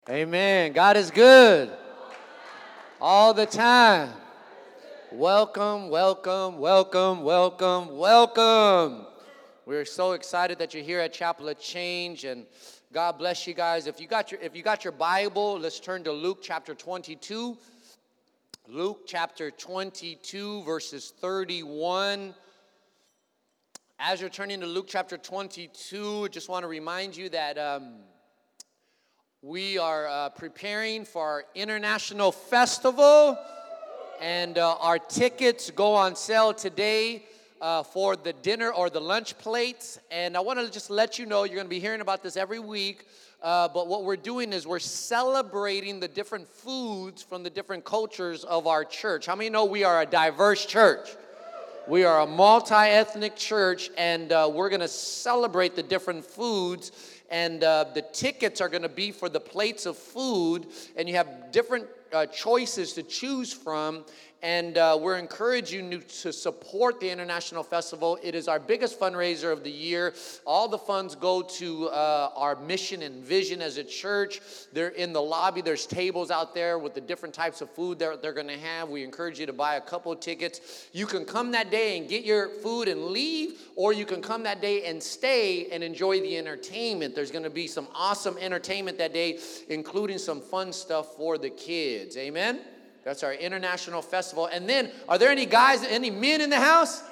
Amen. God is good all the time. Welcome, welcome, welcome, welcome, welcome. We're so excited that you're here at Chapel of Change, and God bless you guys. If you got your Bible, let's turn to Luke chapter 22. Luke chapter 22, verses 31. As you're turning to Luke chapter 22, I just want to remind you that we are preparing for our international festival, and our tickets go on sale today for the dinner or the lunch plates. And I want to just let you know, you're going to be hearing about this every week, but what we're doing is we're celebrating the different foods from the different cultures of our church. How many know we are a diverse church? We are a multi-ethnic church, and we're going to celebrate the different foods. And the tickets are going to be for the plates of food, and you have different choices to choose from. And we're encouraging you to support the International Festival. It is our biggest fundraiser of the year. All the funds go to our mission and vision as a church. They're in the lobby. There's tables out there with the different types of food they're going to have. We encourage you to buy a couple of tickets. You can come that day and get your food and leave, or you can come that day and stay and enjoy the entertainment. There's going to be some awesome entertainment that day, including some fun stuff for the kids. Amen? That's our international festival. And then, are there any guys, any men in the house?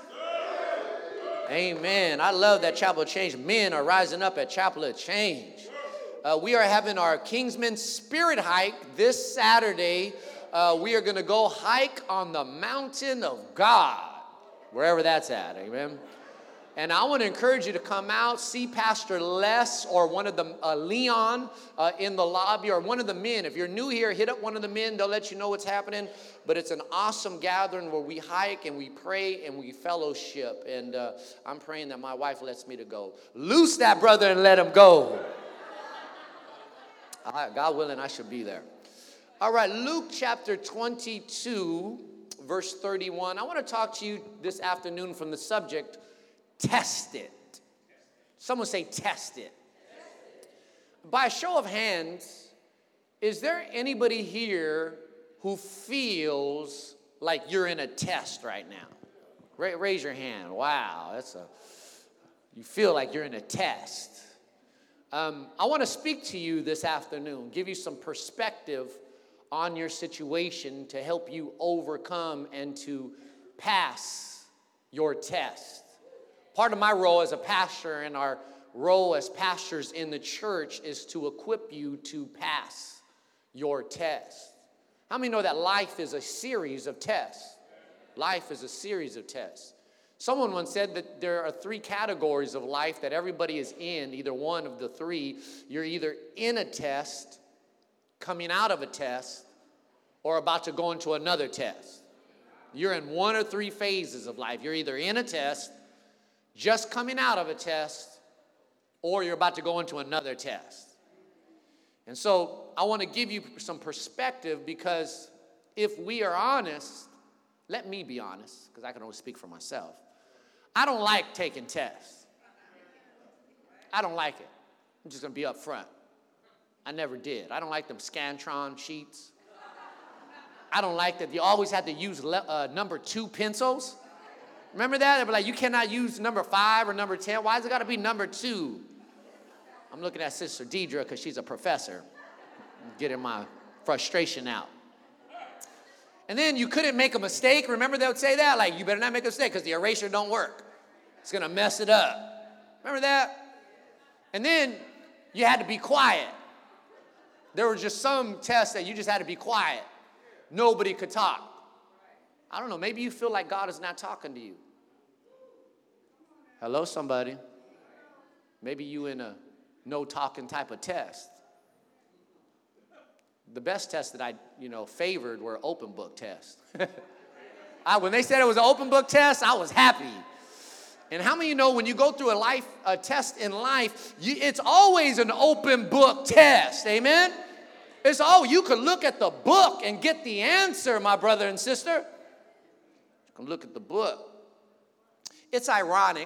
Amen. I love that Chapel of Change. Men are rising up at Chapel of Change. We are having our Kingsman Spirit Hike this Saturday. We are going to go hike on the mountain of God, wherever that's at. Amen. And I want to encourage you to come out, see Pastor Les or one of the Leon in the lobby, or one of the men. If you're new here, hit up one of the men. They'll let you know what's happening. But it's an awesome gathering where we hike and we pray and we fellowship. And I'm praying that my wife lets me to go. Loose that brother and let him go. God willing, I should be there. All right, Luke chapter 22, verse 31. I want to talk to you this afternoon from the subject, test it. Someone say test it. By a show of hands, is there anybody here who feels like you're in a test right now? Raise your hand. Wow, you feel like you're in a test. I want to speak to you this afternoon, give you some perspective on your situation to help you overcome and to pass your test. Part of my role as a pastor and our role as pastors in the church is to equip you to pass your test. How many know that life is a series of tests? Life is a series of tests. Someone once said that there are three categories of life that everybody is in, either one of the three. You're either in a test, coming out of a test, or about to go into another test. You're in one or three phases of life. You're either in a test, just coming out of a test, or you're about to go into another test. And so I want to give you some perspective, because if we are honest, let me be honest, because I can only speak for myself. I don't like taking tests. I don't like it. I'm just going to be up front. I never did. I don't like them Scantron sheets. I don't like that you always had to use number 2 pencils. Remember that? They were like, you cannot use number 5 or number 10. Why has it got to be number 2? I'm looking at Sister Deidre because she's a professor. I'm getting my frustration out. And then you couldn't make a mistake. Remember they would say that? Like, you better not make a mistake because the eraser don't work. It's going to mess it up. Remember that? And then you had to be quiet. There were just some tests that you just had to be quiet. Nobody could talk. I don't know, maybe you feel like God is not talking to you. Hello, somebody. Maybe you in a no-talking type of test. The best tests that I, favored were open book tests. When they said it was an open book test, I was happy. And how many of you know when you go through a test in life, it's always an open book test, amen? You can look at the book and get the answer, my brother and sister. Look at the book. It's ironic.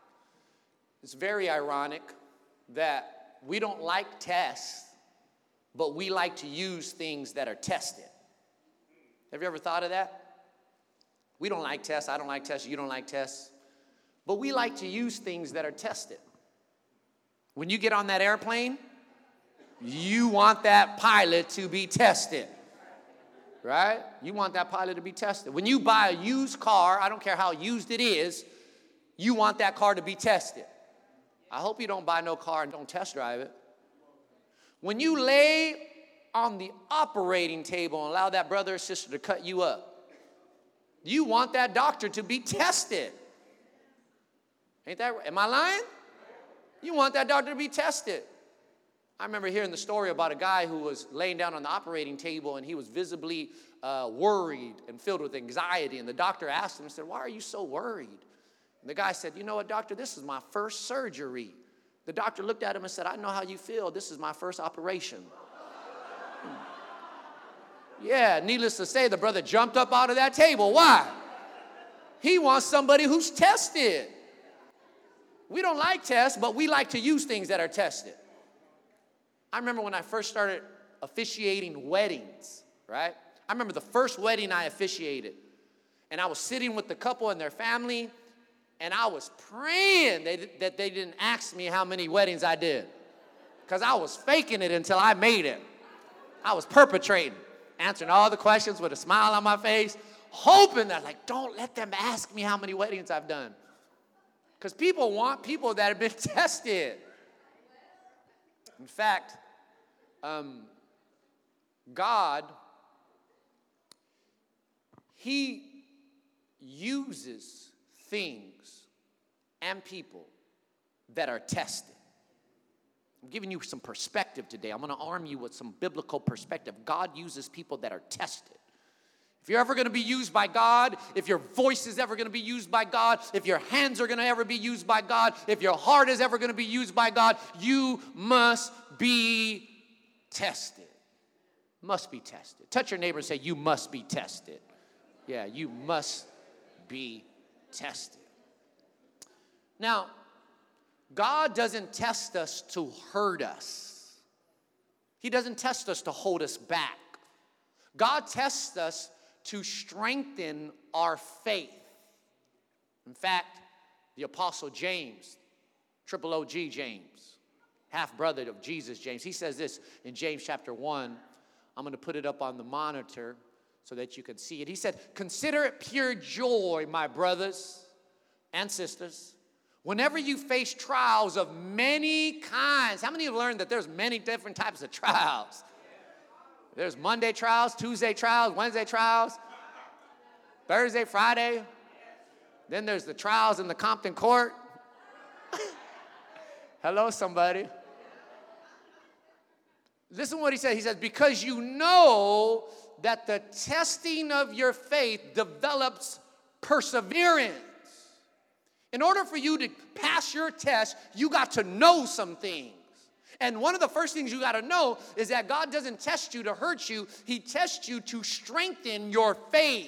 It's very ironic that we don't like tests, but we like to use things that are tested. Have you ever thought of that? We don't like tests. I don't like tests. You don't like tests. But we like to use things that are tested. When you get on that airplane, you want that pilot to be tested. Right? You want that pilot to be tested. When you buy a used car, I don't care how used it is, you want that car to be tested. I hope you don't buy no car and don't test drive it. When you lay on the operating table and allow that brother or sister to cut you up, you want that doctor to be tested. Ain't that right? Am I lying? You want that doctor to be tested. I remember hearing the story about a guy who was laying down on the operating table and he was visibly worried and filled with anxiety. And the doctor asked him and said, "Why are you so worried?" And the guy said, "You know what, doctor, this is my first surgery." The doctor looked at him and said, "I know how you feel. This is my first operation." Yeah, needless to say, the brother jumped up out of that table. Why? He wants somebody who's tested. We don't like tests, but we like to use things that are tested. I remember when I first started officiating weddings, right? I remember the first wedding I officiated, and I was sitting with the couple and their family, and I was praying that they didn't ask me how many weddings I did, because I was faking it until I made it. I was perpetrating, answering all the questions with a smile on my face, hoping that, like, don't let them ask me how many weddings I've done, because people want people that have been tested. In fact, God, He uses things and people that are tested. I'm giving you some perspective today. I'm going to arm you with some biblical perspective. God uses people that are tested. If you're ever going to be used by God, if your voice is ever going to be used by God, if your hands are going to ever be used by God, if your heart is ever going to be used by God, you must be tested. Must be tested. Touch your neighbor and say, "You must be tested." Yeah, you must be tested. Now, God doesn't test us to hurt us. He doesn't test us to hold us back. God tests us to strengthen our faith. In fact, the Apostle James, triple OG James, half-brother of Jesus James, he says this in James chapter 1. I'm going to put it up on the monitor so that you can see it. He said, "Consider it pure joy, my brothers and sisters, whenever you face trials of many kinds." How many have learned that there's many different types of trials? There's Monday trials, Tuesday trials, Wednesday trials, Thursday, Friday. Then there's the trials in the Compton court. Hello, somebody. Listen to what he said. He says, "Because you know that the testing of your faith develops perseverance." In order for you to pass your test, you got to know some things. And one of the first things you got to know is that God doesn't test you to hurt you. He tests you to strengthen your faith.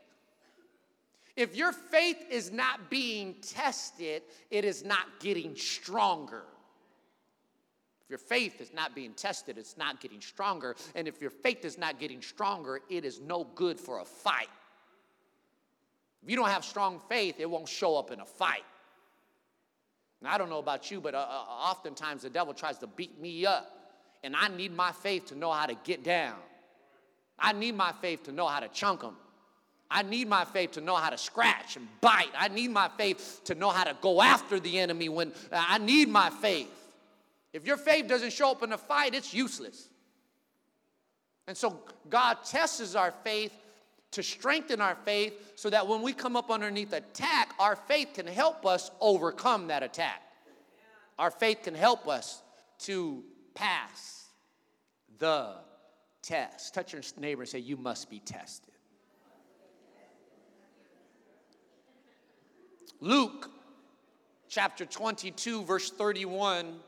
If your faith is not being tested, it is not getting stronger. If your faith is not being tested, it's not getting stronger. And if your faith is not getting stronger, it is no good for a fight. If you don't have strong faith, it won't show up in a fight. Now, I don't know about you, but oftentimes the devil tries to beat me up. And I need my faith to know how to get down. I need my faith to know how to chunk them. I need my faith to know how to scratch and bite. I need my faith to know how to go after the enemy when I need my faith. If your faith doesn't show up in a fight, it's useless. And so God tests our faith to strengthen our faith so that when we come up underneath attack, our faith can help us overcome that attack. Our faith can help us to pass the test. Touch your neighbor and say, "You must be tested." Luke chapter 22, verse 31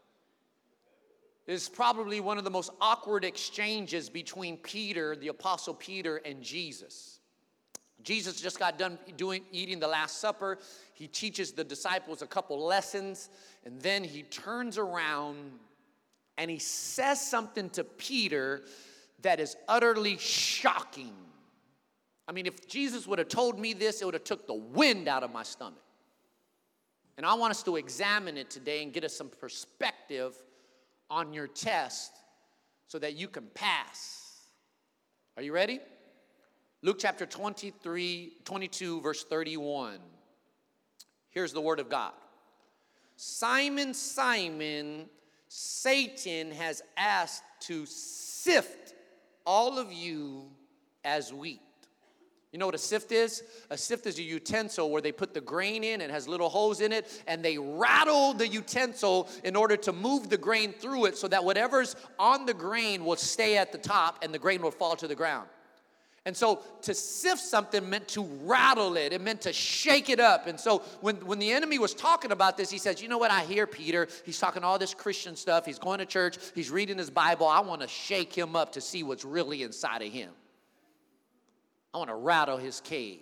is probably one of the most awkward exchanges between Peter, the Apostle Peter, and Jesus. Jesus just got done eating the Last Supper. He teaches the disciples a couple lessons, and then he turns around And he says something to Peter that is utterly shocking. I mean, if Jesus would have told me this, it would have took the wind out of my stomach. And I want us to examine it today and get us some perspective on your test so that you can pass. Are you ready? Luke chapter 22, verse 31. Here's the word of God. Simon, Simon, Satan has asked to sift all of you as wheat. You know what a sift is? A sift is a utensil where they put the grain in, and has little holes in it, and they rattle the utensil in order to move the grain through it so that whatever's on the grain will stay at the top and the grain will fall to the ground. And so to sift something meant to rattle it. It meant to shake it up. And so when the enemy was talking about this, he says, you know what, I hear Peter. He's talking all this Christian stuff. He's going to church. He's reading his Bible. I want to shake him up to see what's really inside of him. I want to rattle his cage.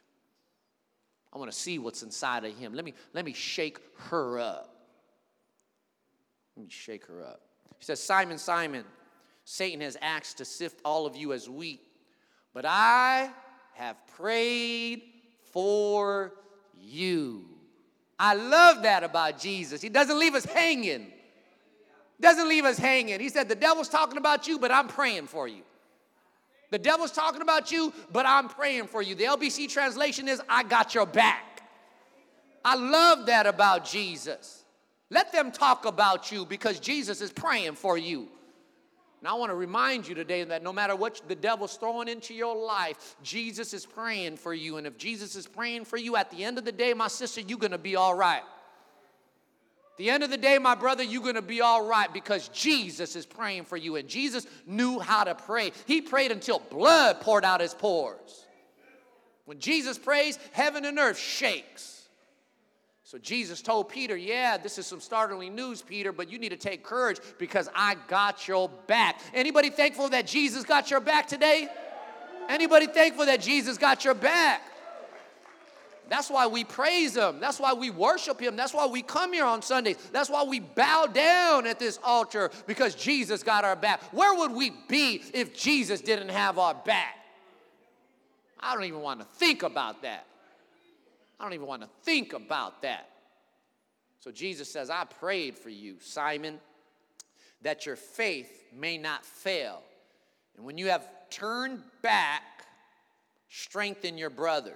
I want to see what's inside of him. Let me shake her up. Let me shake her up. He says, Simon, Simon, Satan has asked to sift all of you as wheat. But I have prayed for you. I love that about Jesus. He doesn't leave us hanging. Doesn't leave us hanging. He said, the devil's talking about you, but I'm praying for you. The devil's talking about you, but I'm praying for you. The LBC translation is, I got your back. I love that about Jesus. Let them talk about you because Jesus is praying for you. And I want to remind you today that no matter what the devil's throwing into your life, Jesus is praying for you. And if Jesus is praying for you, at the end of the day, my sister, you're going to be all right. At the end of the day, my brother, you're going to be all right because Jesus is praying for you. And Jesus knew how to pray. He prayed until blood poured out his pores. When Jesus prays, heaven and earth shakes. So Jesus told Peter, yeah, this is some startling news, Peter, but you need to take courage because I got your back. Anybody thankful that Jesus got your back today? Anybody thankful that Jesus got your back? That's why we praise him. That's why we worship him. That's why we come here on Sundays. That's why we bow down at this altar because Jesus got our back. Where would we be if Jesus didn't have our back? I don't even want to think about that. I don't even want to think about that. So Jesus says, I prayed for you, Simon, that your faith may not fail. And when you have turned back, strengthen your brothers.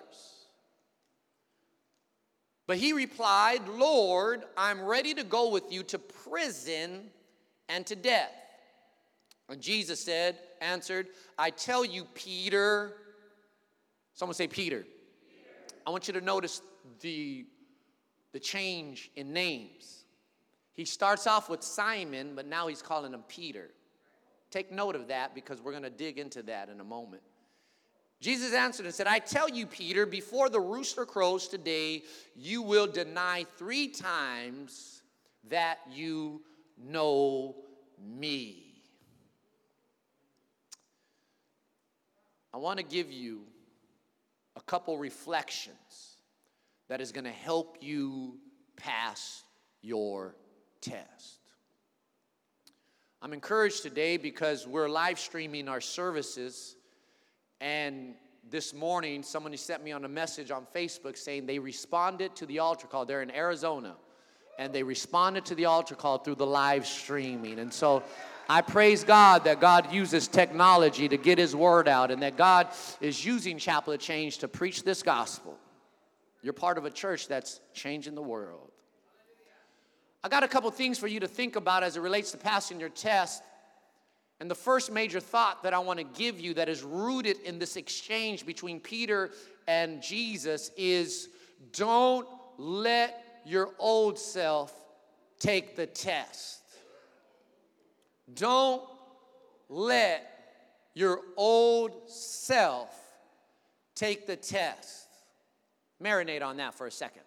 But he replied, Lord, I'm ready to go with you to prison and to death. And Jesus answered, I tell you, Peter. Someone say Peter. I want you to notice the change in names. He starts off with Simon, but now he's calling him Peter. Take note of that because we're going to dig into that in a moment. Jesus answered and said, I tell you, Peter, before the rooster crows today, you will deny 3 times that you know me. I want to give you a couple reflections that is going to help you pass your test. I'm encouraged today because we're live streaming our services, and this morning somebody sent me on a message on Facebook saying they responded to the altar call. They're in Arizona, and they responded to the altar call through the live streaming. And so I praise God that God uses technology to get his word out and that God is using Chapel of Change to preach this gospel. You're part of a church that's changing the world. I got a couple things for you to think about as it relates to passing your test. And the first major thought that I want to give you that is rooted in this exchange between Peter and Jesus is don't let your old self take the test. Don't let your old self take the test. Marinate on that for a second.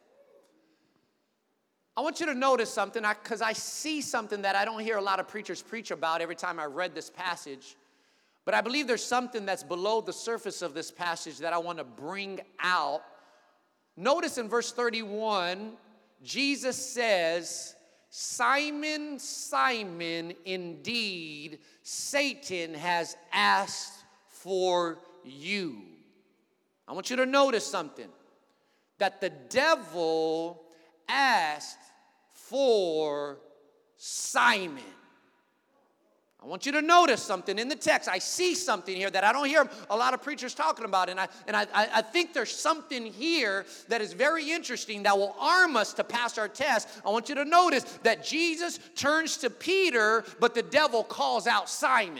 I want you to notice something because I see something that I don't hear a lot of preachers preach about every time I read this passage. But I believe there's something that's below the surface of this passage that I want to bring out. Notice in verse 31, Jesus says, Simon, Simon, indeed, Satan has asked for you. I want you to notice something. That the devil asked for Simon. I want you to notice something in the text. I see something here that I don't hear a lot of preachers talking about. And I think there's something here that is very interesting that will arm us to pass our test. I want you to notice that Jesus turns to Peter, but the devil calls out Simon.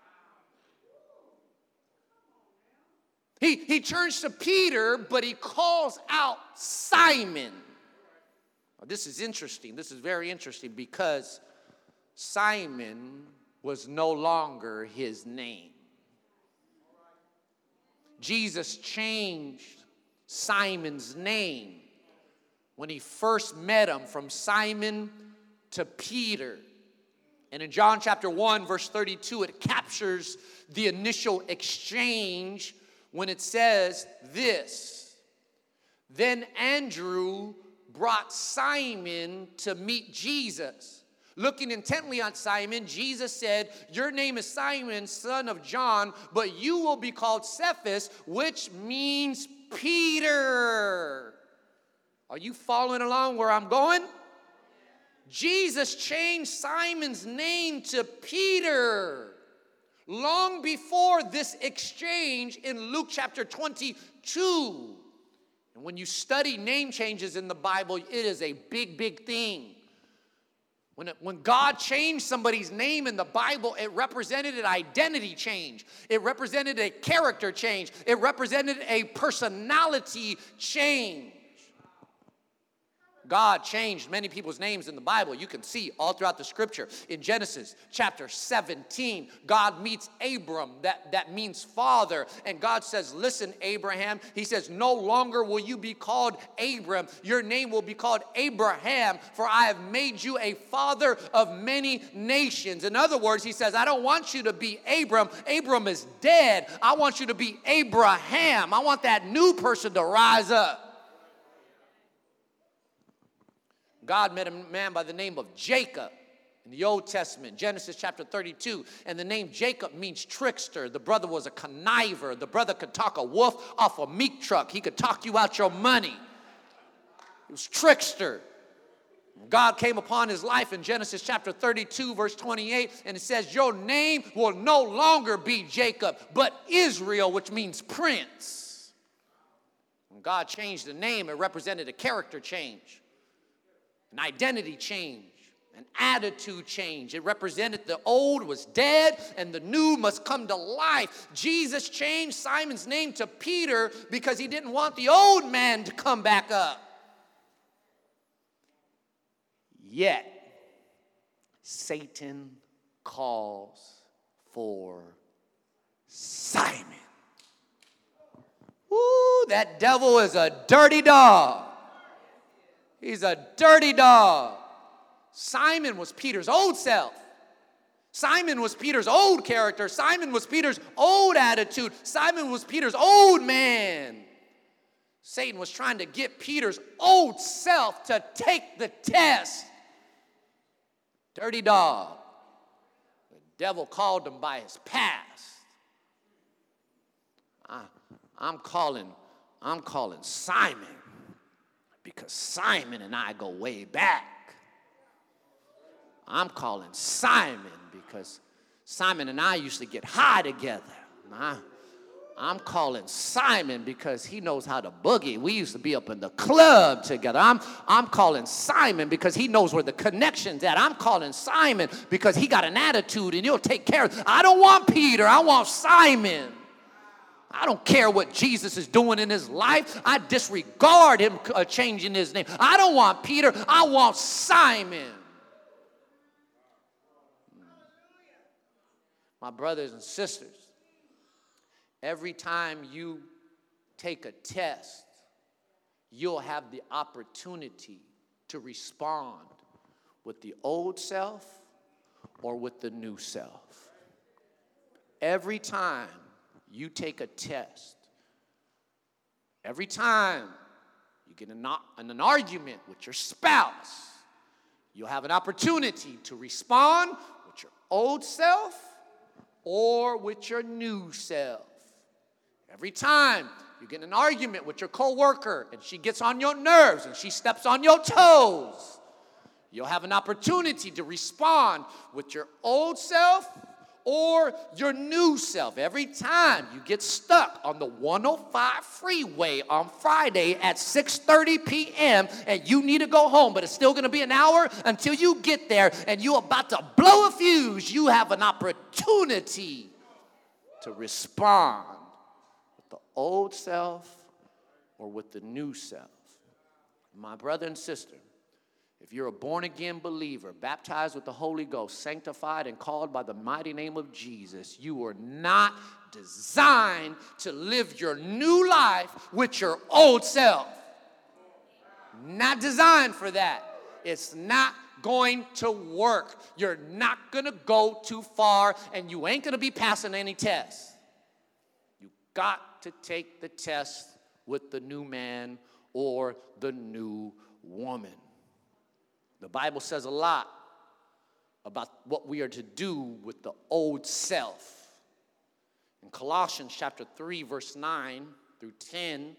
He turns to Peter, but he calls out Simon. Now, this is interesting. This is very interesting because Simon was no longer his name. Jesus changed Simon's name when he first met him from Simon to Peter. And in John chapter 1, verse 32, it captures the initial exchange when it says this: Then Andrew brought Simon to meet Jesus. Looking intently on Simon, Jesus said, Your name is Simon, son of John, but you will be called Cephas, which means Peter. Are you following along where I'm going? Jesus changed Simon's name to Peter long before this exchange in Luke chapter 22. And when you study name changes in the Bible, it is a big, big thing. When God changed somebody's name in the Bible, it represented an identity change. It represented a character change. It represented a personality change. God changed many people's names in the Bible. You can see all throughout the scripture. In Genesis chapter 17, God meets Abram. That means father. And God says, listen, Abraham. He says, no longer will you be called Abram. Your name will be called Abraham, for I have made you a father of many nations. In other words, he says, I don't want you to be Abram. Abram is dead. I want you to be Abraham. I want that new person to rise up. God met a man by the name of Jacob in the Old Testament, Genesis chapter 32. And the name Jacob means trickster. The brother was a conniver. The brother could talk a wolf off a meat truck. He could talk you out your money. He was trickster. God came upon his life in Genesis chapter 32, verse 28, and it says, your name will no longer be Jacob, but Israel, which means prince. When God changed the name, it represented a character change. An identity change, an attitude change. It represented the old was dead and the new must come to life. Jesus changed Simon's name to Peter because he didn't want the old man to come back up. Yet, Satan calls for Simon. Ooh, that devil is a dirty dog. He's a dirty dog. Simon was Peter's old self. Simon was Peter's old character. Simon was Peter's old attitude. Simon was Peter's old man. Satan was trying to get Peter's old self to take the test. Dirty dog. The devil called him by his past. I'm calling Simon. Because Simon and I go way back. I'm calling Simon because Simon and I used to get high together. I'm calling Simon because he knows how to boogie. We used to be up in the club together. I'm calling Simon because he knows where the connection's at. I'm calling Simon because he got an attitude and he'll take care of it. I don't want Peter. I want Simon. I don't care what Jesus is doing in his life. I disregard him changing his name. I don't want Peter. I want Simon. My brothers and sisters, every time you take a test, you'll have the opportunity to respond with the old self or with the new self. Every time you take a test, every time you get in an argument with your spouse, You'll have an opportunity to respond with your old self or with your new self. Every time you get in an argument with your coworker and she gets on your nerves and she steps on your toes, you'll have an opportunity to respond with your old self or your new self. Every time you get stuck on the 105 freeway on Friday at 6:30 p.m. and you need to go home, but it's still going to be an hour until you get there and you're about to blow a fuse, you have an opportunity to respond with the old self or with the new self. My brother and sister, if you're a born-again believer, baptized with the Holy Ghost, sanctified and called by the mighty name of Jesus, you were not designed to live your new life with your old self. Not designed for that. It's not going to work. You're not going to go too far, and you ain't going to be passing any tests. You got to take the test with the new man or the new woman. The Bible says a lot about what we are to do with the old self. In Colossians chapter 3, verse 9 through 10,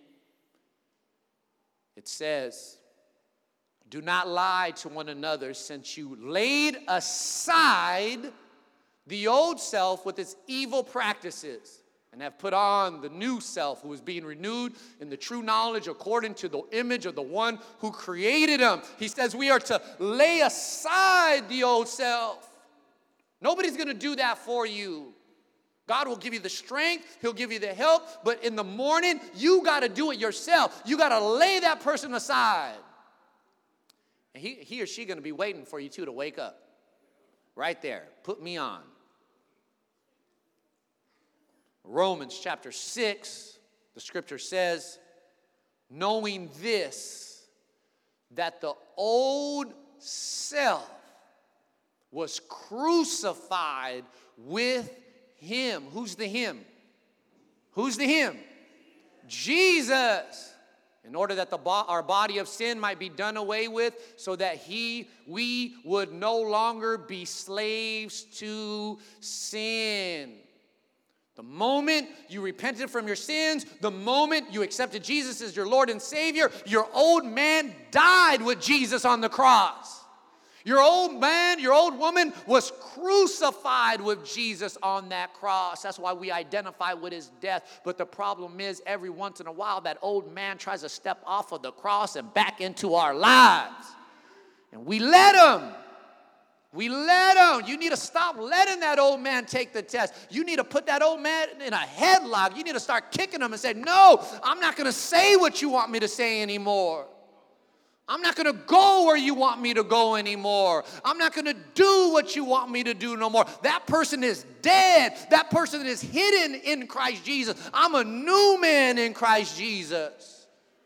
it says, "Do not lie to one another, since you laid aside the old self with its evil practices, and have put on the new self, who is being renewed in the true knowledge according to the image of the one who created him." He says we are to lay aside the old self. Nobody's going to do that for you. God will give you the strength. He'll give you the help. But in the morning, you got to do it yourself. You got to lay that person aside. And he or she going to be waiting for you, too, to wake up. Right there. Put me on. Romans chapter 6, the scripture says, "Knowing this, that the old self was crucified with him." Who's the him? Who's the him? Jesus. In order that our body of sin might be done away with, so that we would no longer be slaves to sin. The moment you repented from your sins, the moment you accepted Jesus as your Lord and Savior, your old man died with Jesus on the cross. Your old man, your old woman was crucified with Jesus on that cross. That's why we identify with his death. But the problem is, every once in a while, that old man tries to step off of the cross and back into our lives. And we let him. We let him. You need to stop letting that old man take the test. You need to put that old man in a headlock. You need to start kicking him and say, "No, I'm not going to say what you want me to say anymore. I'm not going to go where you want me to go anymore. I'm not going to do what you want me to do no more. That person is dead. That person is hidden in Christ Jesus. I'm a new man in Christ Jesus."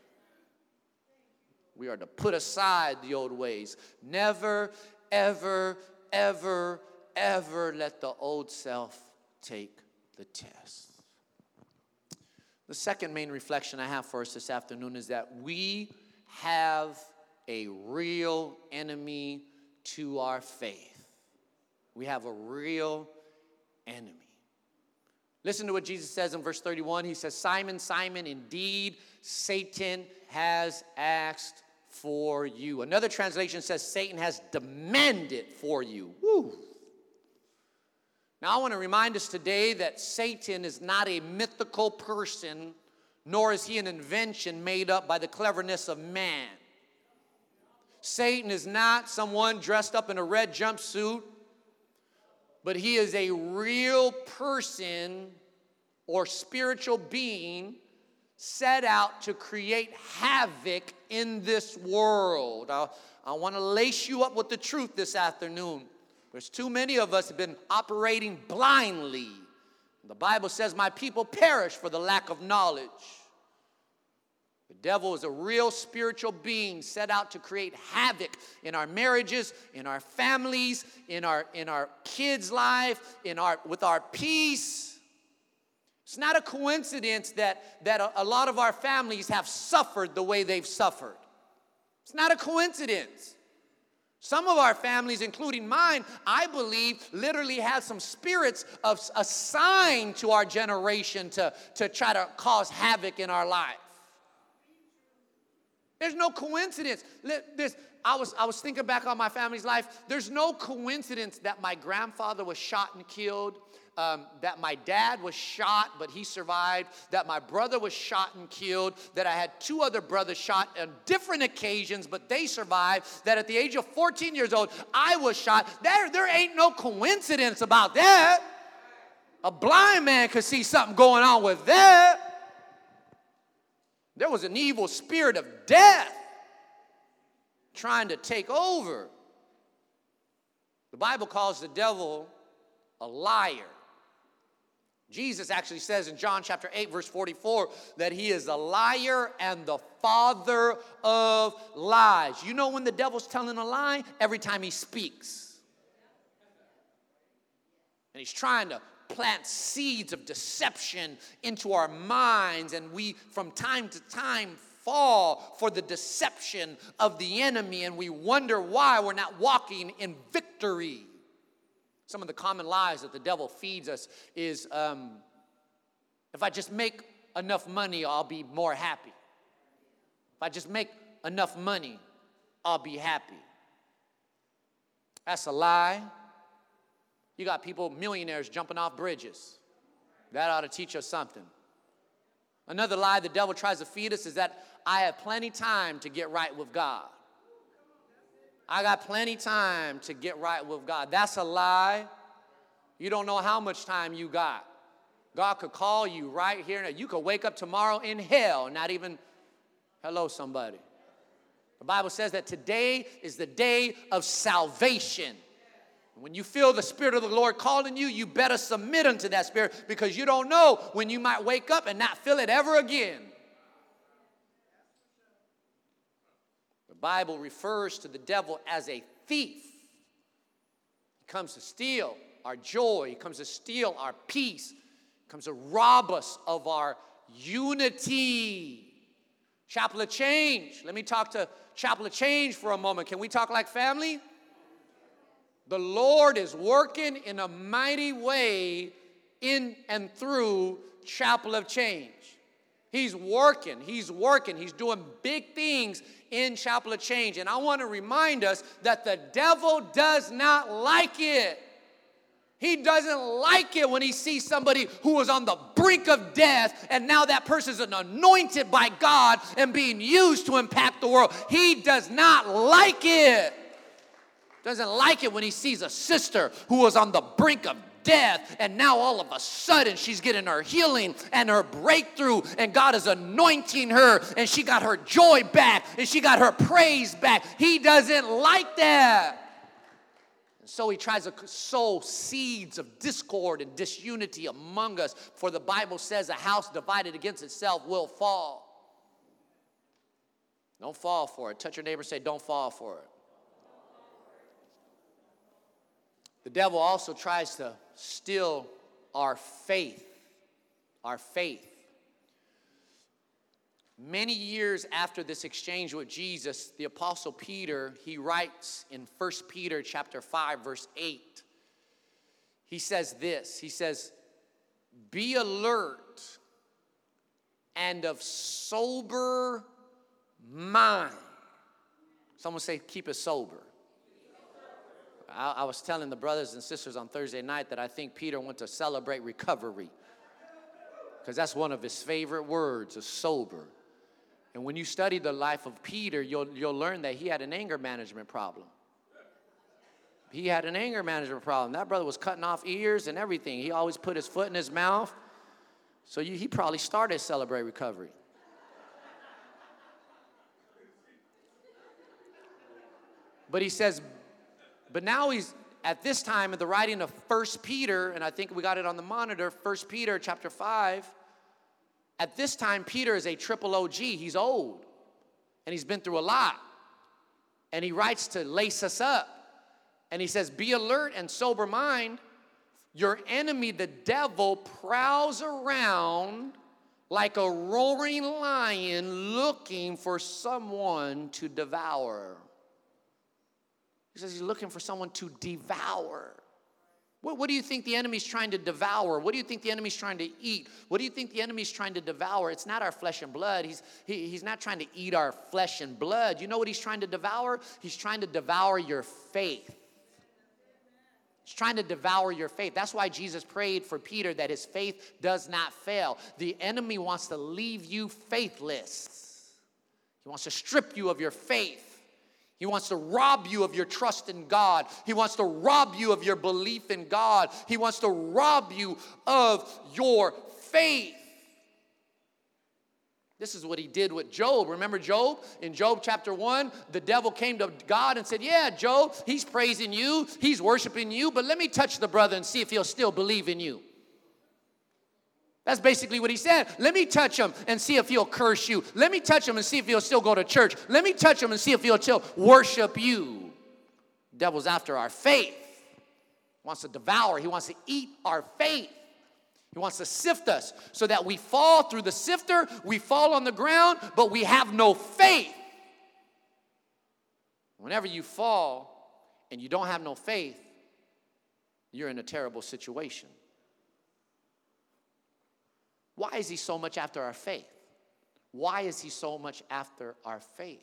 We are to put aside the old ways. Never, ever, ever, ever let the old self take the test. The second main reflection I have for us this afternoon is that we have a real enemy to our faith. We have a real enemy. Listen to what Jesus says in verse 31. He says, "Simon, Simon, indeed Satan has asked for you." Another translation says Satan has demanded for you. Woo. Now I want to remind us today that Satan is not a mythical person, nor is he an invention made up by the cleverness of man. Satan is not someone dressed up in a red jumpsuit, but he is a real person or spiritual being set out to create havoc in this world. I want to lace you up with the truth this afternoon. There's too many of us have been operating blindly. The Bible says, "My people perish for the lack of knowledge." The devil is a real spiritual being set out to create havoc in our marriages, in our families, in our kids' life, with our peace. It's not a coincidence that a lot of our families have suffered the way they've suffered. It's not a coincidence. Some of our families, including mine, I believe, literally have some spirits assigned to our generation to try to cause havoc in our life. There's no coincidence. I was thinking back on my family's life. There's no coincidence that my grandfather was shot and killed, that my dad was shot, but he survived, that my brother was shot and killed, that I had 2 other brothers shot on different occasions, but they survived, that at the age of 14 years old, I was shot. There ain't no coincidence about that. A blind man could see something going on with that. There was an evil spirit of death trying to take over. The Bible calls the devil a liar. Jesus actually says in John chapter 8, verse 44, that he is a liar and the father of lies. You know when the devil's telling a lie? Every time he speaks. And he's trying to plant seeds of deception into our minds, and we from time to time fall for the deception of the enemy, and we wonder why we're not walking in victory. Some of the common lies that the devil feeds us is, if I just make enough money, I'll be more happy. If I just make enough money, I'll be happy. That's a lie. You got people, millionaires, jumping off bridges. That ought to teach us something. Another lie the devil tries to feed us is that I have plenty time to get right with God. I got plenty time to get right with God. That's a lie. You don't know how much time you got. God could call you right here. You could wake up tomorrow in hell, not even, hello, somebody. The Bible says that today is the day of salvation. When you feel the Spirit of the Lord calling you, you better submit unto that Spirit, because you don't know when you might wake up and not feel it ever again. The Bible refers to the devil as a thief. He comes to steal our joy. He comes to steal our peace. He comes to rob us of our unity. Chapel of Change. Let me talk to Chapel of Change for a moment. Can we talk like family? The Lord is working in a mighty way in and through Chapel of Change. He's working. He's doing big things in Chapel of Change. And I want to remind us that the devil does not like it. He doesn't like it when he sees somebody who was on the brink of death and now that person is anointed by God and being used to impact the world. He does not like it. Doesn't like it when he sees a sister who was on the brink of death and now all of a sudden she's getting her healing and her breakthrough and God is anointing her and she got her joy back and she got her praise back. He doesn't like that. And so he tries to sow seeds of discord and disunity among us, for the Bible says a house divided against itself will fall. Don't fall for it. Touch your neighbor and say, don't fall for it. The devil also tries to steal our faith. Our faith. Many years after this exchange with Jesus, the Apostle Peter, he writes in 1 Peter chapter 5, verse 8. He says this. He says, be alert and of sober mind. Someone say, keep it sober. I was telling the brothers and sisters on Thursday night that I think Peter went to celebrate recovery, because that's one of his favorite words, is sober. And when you study the life of Peter, you'll learn that he had an anger management problem. He had an anger management problem. That brother was cutting off ears and everything. He always put his foot in his mouth. So he probably started Celebrate Recovery. But he says, but now he's, at this time, in the writing of 1 Peter, and I think we got it on the monitor, 1 Peter chapter 5, at this time, Peter is a triple OG. He's old, and he's been through a lot. And he writes to lace us up. And he says, be alert and sober mind. Your enemy, the devil, prowls around like a roaring lion looking for someone to devour. He says he's looking for someone to devour. What do you think the enemy's trying to devour? What do you think the enemy's trying to eat? What do you think the enemy's trying to devour? It's not our flesh and blood. He's not trying to eat our flesh and blood. You know what he's trying to devour? He's trying to devour your faith. He's trying to devour your faith. That's why Jesus prayed for Peter that his faith does not fail. The enemy wants to leave you faithless. He wants to strip you of your faith. He wants to rob you of your trust in God. He wants to rob you of your belief in God. He wants to rob you of your faith. This is what he did with Job. Remember Job? In Job chapter 1, the devil came to God and said, yeah, Job, he's praising you, he's worshiping you, but let me touch the brother and see if he'll still believe in you. That's basically what he said. Let me touch him and see if he'll curse you. Let me touch him and see if he'll still go to church. Let me touch him and see if he'll still worship you. The devil's after our faith. He wants to devour. He wants to eat our faith. He wants to sift us so that we fall through the sifter, we fall on the ground, but we have no faith. Whenever you fall and you don't have no faith, you're in a terrible situation. Why is he so much after our faith? Why is he so much after our faith?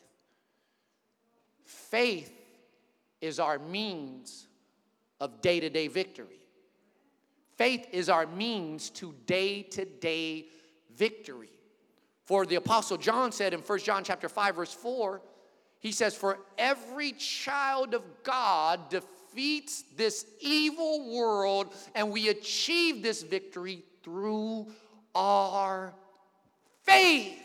Faith is our means of day-to-day victory. Faith is our means to day-to-day victory. For the Apostle John said in 1 John chapter 5, verse 4, he says, for every child of God defeats this evil world, and we achieve this victory through our faith.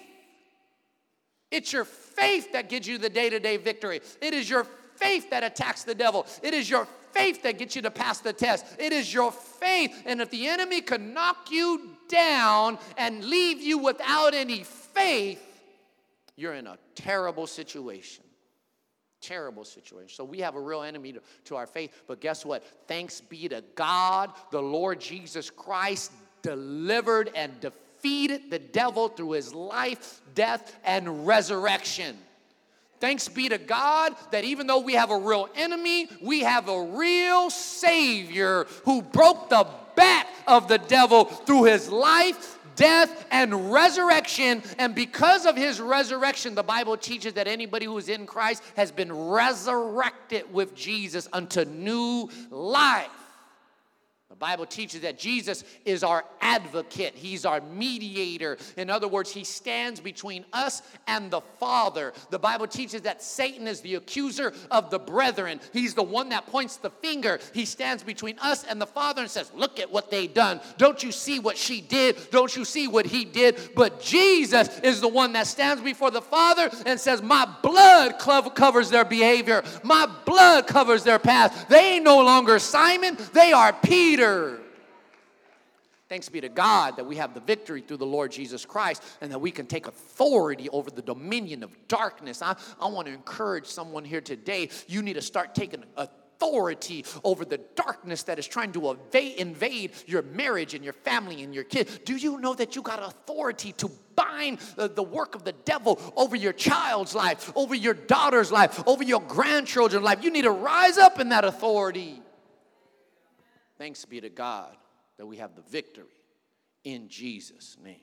It's your faith that gives you the day-to-day victory. It is your faith that attacks the devil. It is your faith that gets you to pass the test. It is your faith. And if the enemy can knock you down and leave you without any faith, you're in a terrible situation. Terrible situation. So we have a real enemy to our faith. But guess what? Thanks be to God, the Lord Jesus Christ delivered and defeated the devil through his life, death, and resurrection. Thanks be to God that even though we have a real enemy, we have a real Savior who broke the back of the devil through his life, death, and resurrection. And because of his resurrection, the Bible teaches that anybody who is in Christ has been resurrected with Jesus unto new life. The Bible teaches that Jesus is our advocate. He's our mediator. In other words, he stands between us and the Father. The Bible teaches that Satan is the accuser of the brethren. He's the one that points the finger. He stands between us and the Father and says, look at what they done. Don't you see what she did? Don't you see what he did? But Jesus is the one that stands before the Father and says, my blood covers their behavior. My blood covers their path. They ain't no longer Simon. They are Peter. Thanks be to God that we have the victory through the Lord Jesus Christ and that we can take authority over the dominion of darkness. I want to encourage someone here today. You need to start taking authority over the darkness that is trying to invade your marriage and your family and your kids. Do you know that you got authority to bind the work of the devil over your child's life, over your daughter's life, over your grandchildren's life? You need to rise up in that authority. Thanks be to God that we have the victory in Jesus' name.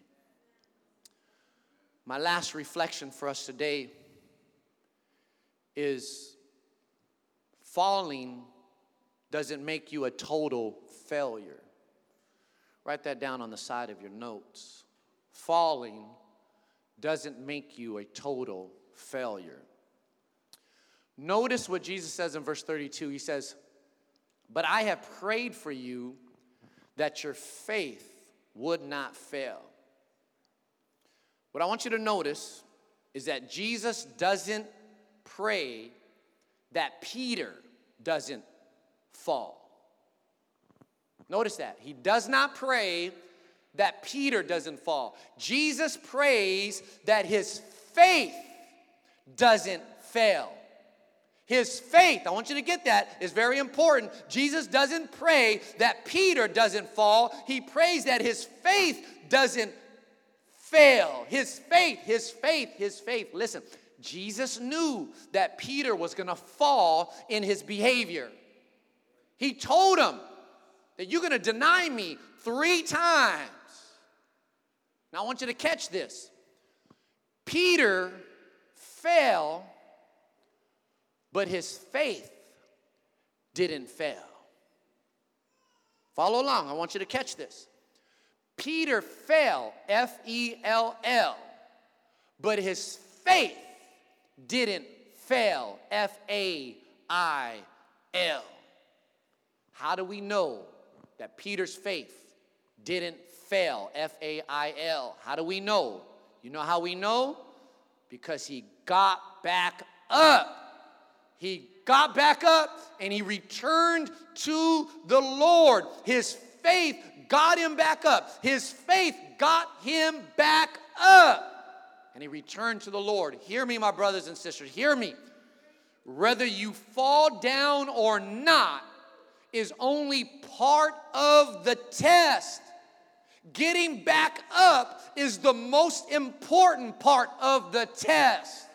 My last reflection for us today is falling doesn't make you a total failure. Write that down on the side of your notes. Falling doesn't make you a total failure. Notice what Jesus says in verse 32. He says, but I have prayed for you that your faith would not fail. What I want you to notice is that Jesus doesn't pray that Peter doesn't fall. Notice that. He does not pray that Peter doesn't fall. Jesus prays that his faith doesn't fail. His faith, I want you to get that, is very important. Jesus doesn't pray that Peter doesn't fall. He prays that his faith doesn't fail. His faith. Listen, Jesus knew that Peter was going to fall in his behavior. He told him that you're going to deny me 3 times. Now, I want you to catch this. Peter fell, but his faith didn't fail. Follow along. I want you to catch this. Peter fell, F-E-L-L, but his faith didn't fail, F-A-I-L. How do we know that Peter's faith didn't fail, F-A-I-L? How do we know? You know how we know? Because he got back up. He got back up and he returned to the Lord. His faith got him back up. His faith got him back up. And he returned to the Lord. Hear me, my brothers and sisters. Hear me. Whether you fall down or not is only part of the test. Getting back up is the most important part of the test.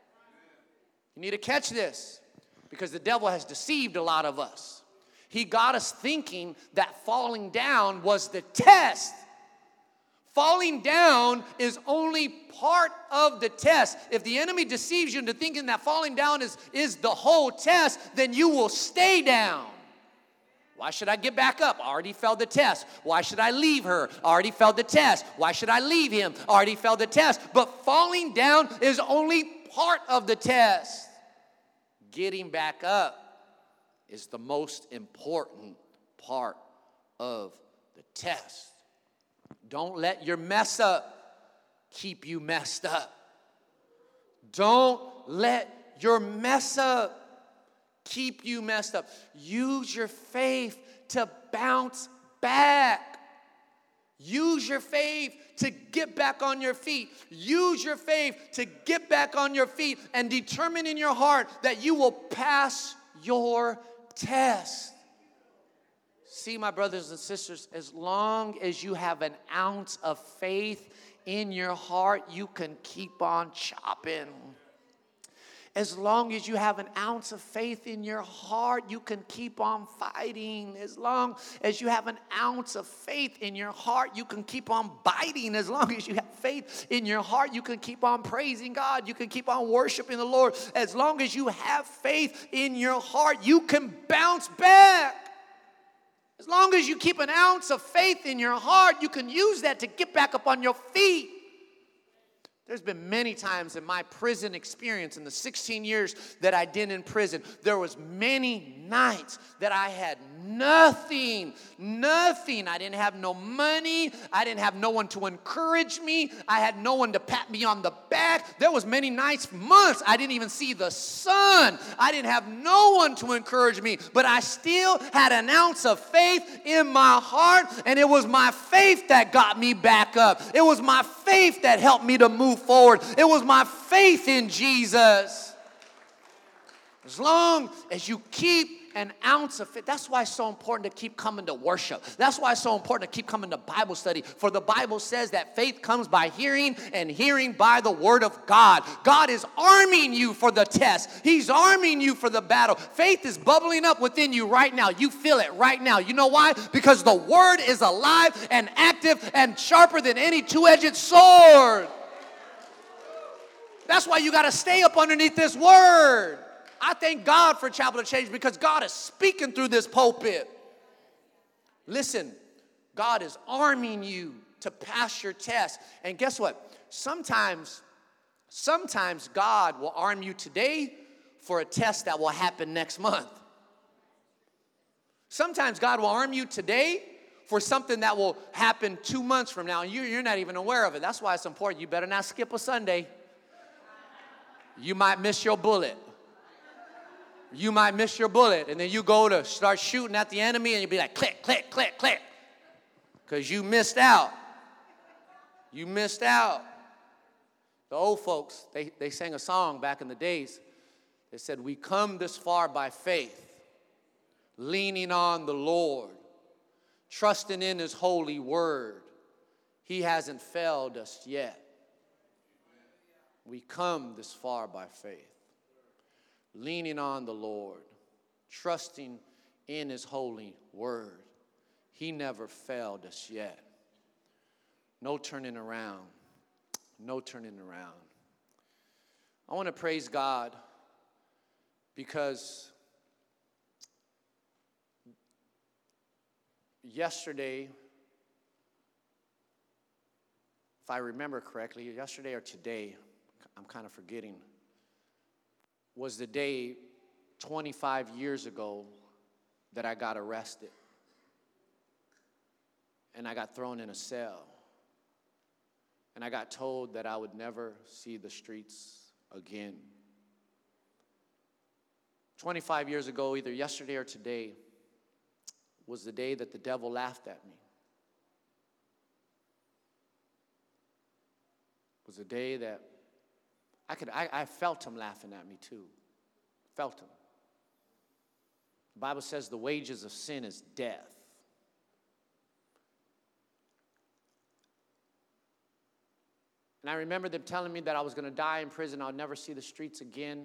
You need to catch this, because the devil has deceived a lot of us. He got us thinking that falling down was the test. Falling down is only part of the test. If the enemy deceives you into thinking that falling down is the whole test, then you will stay down. Why should I get back up? I already failed the test. Why should I leave her? I already failed the test. Why should I leave him? I already failed the test. But falling down is only part of the test. Getting back up is the most important part of the test. Don't let your mess up keep you messed up. Don't let your mess up keep you messed up. Use your faith to bounce back. Use your faith to get back on your feet. Use your faith to get back on your feet and determine in your heart that you will pass your test. See, my brothers and sisters, as long as you have an ounce of faith in your heart, you can keep on chopping. As long as you have an ounce of faith in your heart, you can keep on fighting. As long as you have an ounce of faith in your heart, you can keep on biting. As long as you have faith in your heart, you can keep on praising God. You can keep on worshiping the Lord. As long as you have faith in your heart, you can bounce back. As long as you keep an ounce of faith in your heart, you can use that to get back up on your feet. There's been many times in my prison experience, in the 16 years that I did in prison, there was many nights that I had nothing. I didn't have no money. I didn't have no one to encourage me. I had no one to pat me on the back. There was many nights, months, I didn't even see the sun. I didn't have no one to encourage me, but I still had an ounce of faith in my heart, and it was my faith that got me back up. It was my faith that helped me to move forward. It was my faith in Jesus. As long as you keep an ounce of faith. That's why it's so important to keep coming to worship. That's why it's so important to keep coming to Bible study. For the Bible says that faith comes by hearing, and hearing by the word of God. God is arming you for the test. He's arming you for the battle. Faith is bubbling up within you right now. You feel it right now. You know why? Because the word is alive and active and sharper than any two-edged sword. That's why you got to stay up underneath this word. I thank God for Chapel of Change because God is speaking through this pulpit. Listen, God is arming you to pass your test. And guess what? Sometimes God will arm you today for a test that will happen next month. Sometimes God will arm you today for something that will happen 2 months from now, and you're not even aware of it. That's why it's important. You better not skip a Sunday. You might miss your bullet. You might miss your bullet, and then you go to start shooting at the enemy, and you'll be like, click, click, click, click, because you missed out. You missed out. The old folks, they sang a song back in the days. They said, we come this far by faith, leaning on the Lord, trusting in his holy word. He hasn't failed us yet. We come this far by faith, leaning on the Lord, trusting in His holy word. He never failed us yet. No turning around. No turning around. I want to praise God because yesterday, if I remember correctly, yesterday or today, I'm kind of forgetting, was the day 25 years ago that I got arrested. And I got thrown in a cell. And I got told that I would never see the streets again. 25 years ago, either yesterday or today, was the day that the devil laughed at me. It was the day that I felt him laughing at me too. Felt him. The Bible says the wages of sin is death. And I remember them telling me that I was going to die in prison. I would never see the streets again.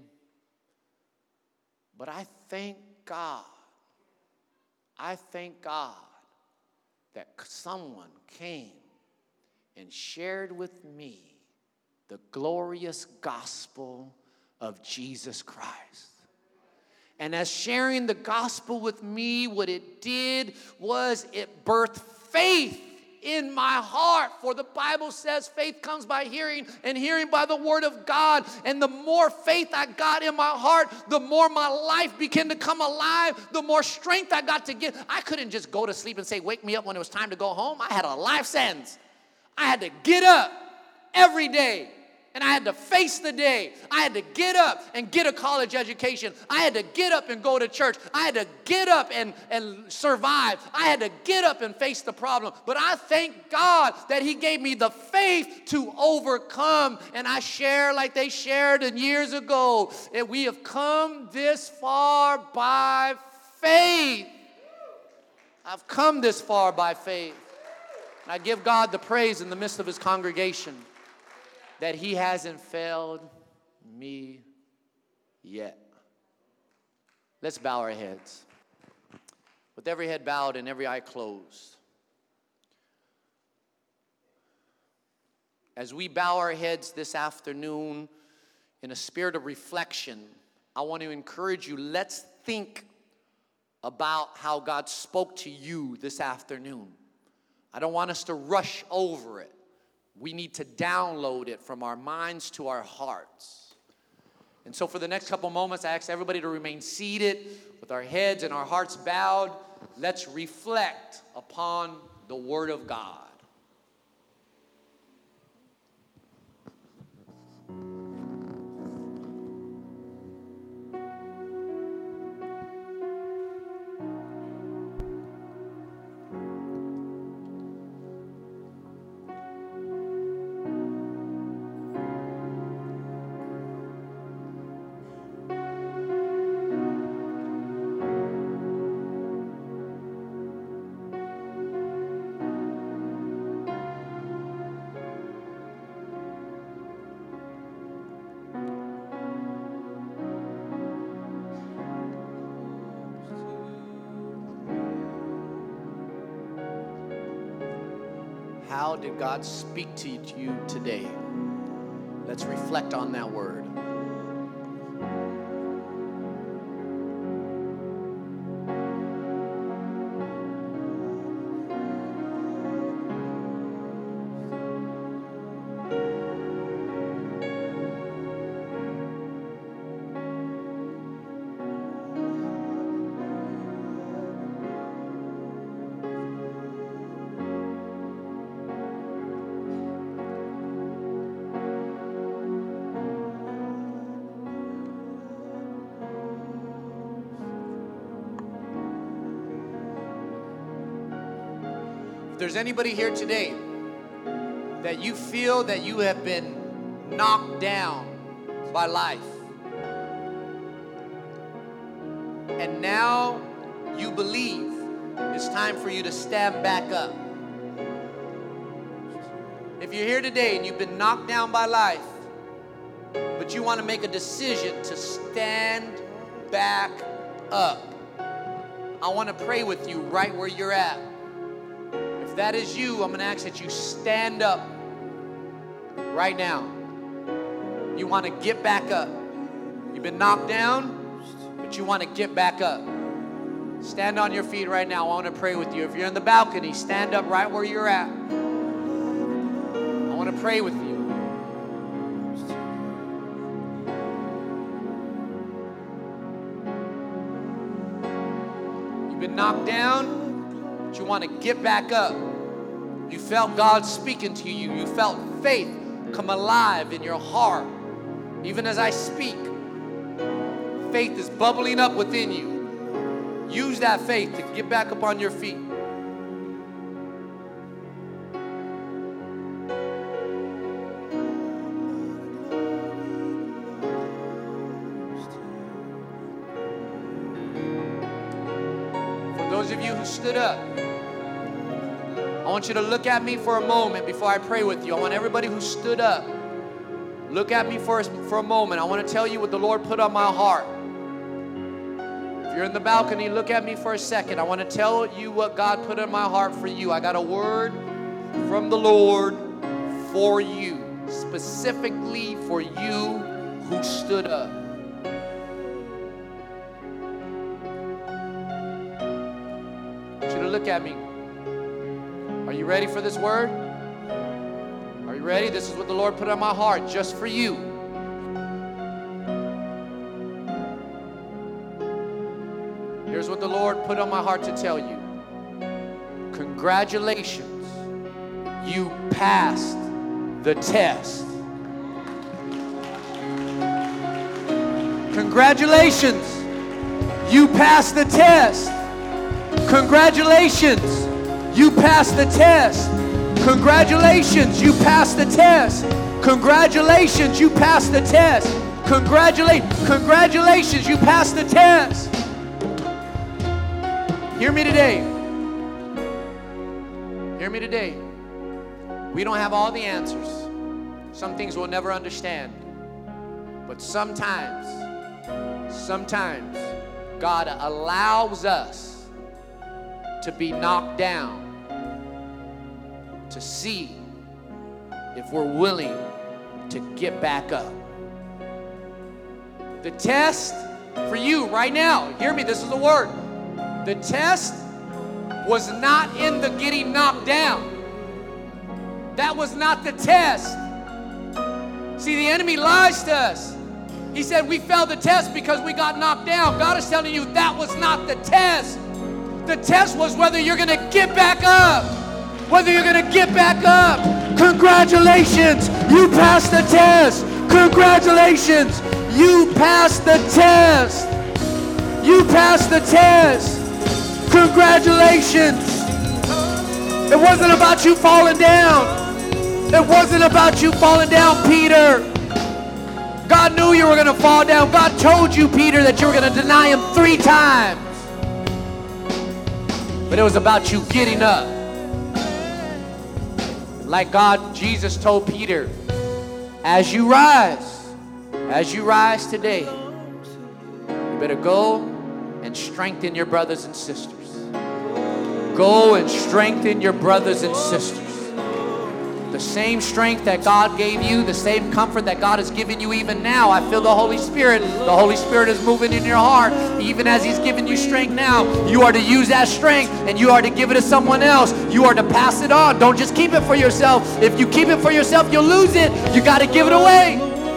But I thank God. I thank God that someone came and shared with me the glorious gospel of Jesus Christ. And as sharing the gospel with me, what it did was it birthed faith in my heart. For the Bible says faith comes by hearing, and hearing by the word of God. And the more faith I got in my heart, the more my life began to come alive, the more strength I got to get. I couldn't just go to sleep and say, wake me up when it was time to go home. I had a life sentence. I had to get up every day. And I had to face the day. I had to get up and get a college education. I had to get up and go to church. I had to get up and survive. I had to get up and face the problem. But I thank God that He gave me the faith to overcome. And I share like they shared years ago. And we have come this far by faith. I've come this far by faith. And I give God the praise in the midst of His congregation that He hasn't failed me yet. Let's bow our heads. With every head bowed and every eye closed. As we bow our heads this afternoon in a spirit of reflection, I want to encourage you, let's think about how God spoke to you this afternoon. I don't want us to rush over it. We need to download it from our minds to our hearts. And so for the next couple moments, I ask everybody to remain seated with our heads and our hearts bowed. Let's reflect upon the Word of God. How did God speak to you today? Let's reflect on that word. If there's anybody here today that you feel that you have been knocked down by life, and now you believe it's time for you to stand back up. If you're here today and you've been knocked down by life, but you want to make a decision to stand back up. I want to pray with you right where you're at. If that is you, I'm going to ask that you stand up right now. You want to get back up. You've been knocked down, but you want to get back up. Stand on your feet right now. I want to pray with you. If you're in the balcony, stand up right where you're at. I want to pray with you. You've been knocked down, but you want to get back up. You felt God speaking to you. You felt faith come alive in your heart. Even as I speak, faith is bubbling up within you. Use that faith to get back up on your feet. For those of you who stood up, I want you to look at me for a moment before I pray with you. I want everybody who stood up, look at me for a moment. I want to tell you what the Lord put on my heart. If you're in the balcony, look at me for a second. I want to tell you what God put in my heart for you. I got a word from the Lord for you, specifically for you who stood up. I want you to look at me. Are you ready for this word? Are you ready? This is what the Lord put on my heart just for you. Here's what the Lord put on my heart to tell you. Congratulations, you passed the test. Congratulations, you passed the test. Congratulations, you passed the test. Congratulations, you passed the test. Congratulations, you passed the test. Congratulations, you passed the test. Hear me today. Hear me today. We don't have all the answers. Some things we'll never understand. But sometimes God allows us to be knocked down to see if we're willing to get back up. The test for you right now, hear me, this is the word. The test was not in the getting knocked down. That was not the test. See, the enemy lies to us. He said we failed the test because we got knocked down. God is telling you that was not the test. The test was whether you're going to get back up. Whether you're going to get back up. Congratulations, you passed the test. Congratulations, you passed the test. You passed the test. Congratulations. It wasn't about you falling down. It wasn't about you falling down, Peter. God knew you were going to fall down. God told you, Peter, that you were going to deny him 3 times. But it was about you getting up. Like Jesus told Peter, as you rise today, you better go and strengthen your brothers and sisters. Go and strengthen your brothers and sisters. The same strength that God gave you, the same comfort that God has given you even now. I feel the Holy Spirit. The Holy Spirit is moving in your heart. Even as He's giving you strength now, you are to use that strength and you are to give it to someone else. You are to pass it on. Don't just keep it for yourself. If you keep it for yourself, you'll lose it. You got to give it away.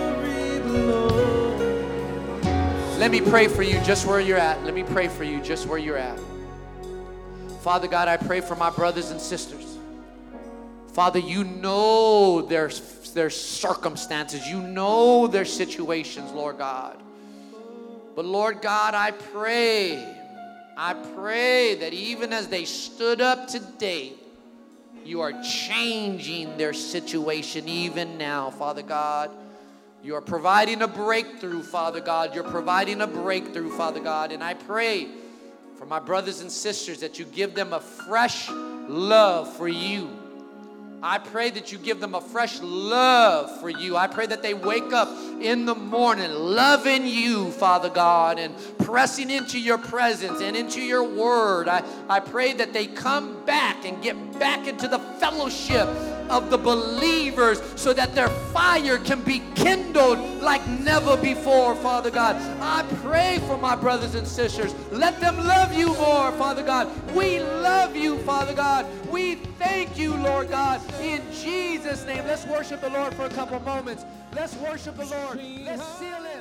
Let me pray for you just where you're at. Let me pray for you just where you're at. Father God, I pray for my brothers and sisters. Father, you know their circumstances. You know their situations, Lord God. But Lord God, I pray that even as they stood up today, you are changing their situation even now, Father God. You are providing a breakthrough, Father God. You're providing a breakthrough, Father God. And I pray for my brothers and sisters that you give them a fresh love for you. I pray that you give them a fresh love for you. I pray that they wake up in the morning loving you, Father God, and pressing into your presence and into your word. I pray that they come back and get back into the fellowship of the believers so that their fire can be kindled like never before, Father God. I pray for my brothers and sisters. Let them love you more, Father God. We love you, Father God. We thank you, Lord God, in Jesus' name. Let's worship the Lord for a couple moments. Let's worship the Lord. Let's seal it.